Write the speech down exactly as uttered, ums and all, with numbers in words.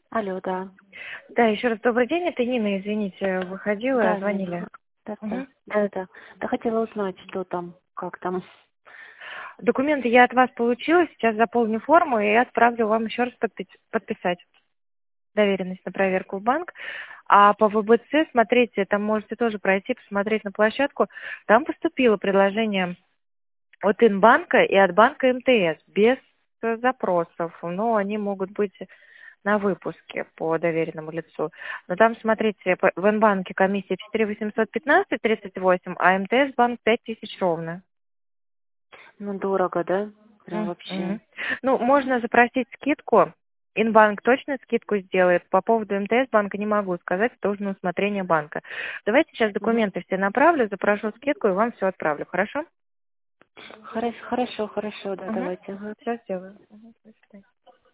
Алло, да. Да, еще раз добрый день. Это Нина, извините, выходила, Да, звонили. Нина. Да, да. Мгм. Да, да. Да, хотела узнать, что там, как там. Документы я от вас получила, сейчас заполню форму и отправлю вам еще раз подпи- подписать доверенность на проверку в банк. А по вэ бэ цэ, смотрите, там можете тоже пройти, посмотреть на площадку. Там поступило предложение от Инбанка и от банка эм тэ эс без э, запросов, но они могут быть на выпуске по доверенному лицу. Но там, смотрите, по- в Инбанке комиссия четыре восемьсот пятнадцать тридцать восемь, а эм тэ эс банк пять тысяч ровно. Ну, дорого, да? Прям вообще. Мгм. Ну, можно запросить скидку. Инбанк точно скидку сделает. По поводу эм тэ эс банка не могу сказать, тоже на усмотрение банка. Давайте сейчас Мгм. документы все направлю, запрошу скидку и вам все отправлю. Хорошо? Хорошо, хорошо, хорошо, да, Угу. давайте. Ага. Все сделаю. Мгм. До свидания.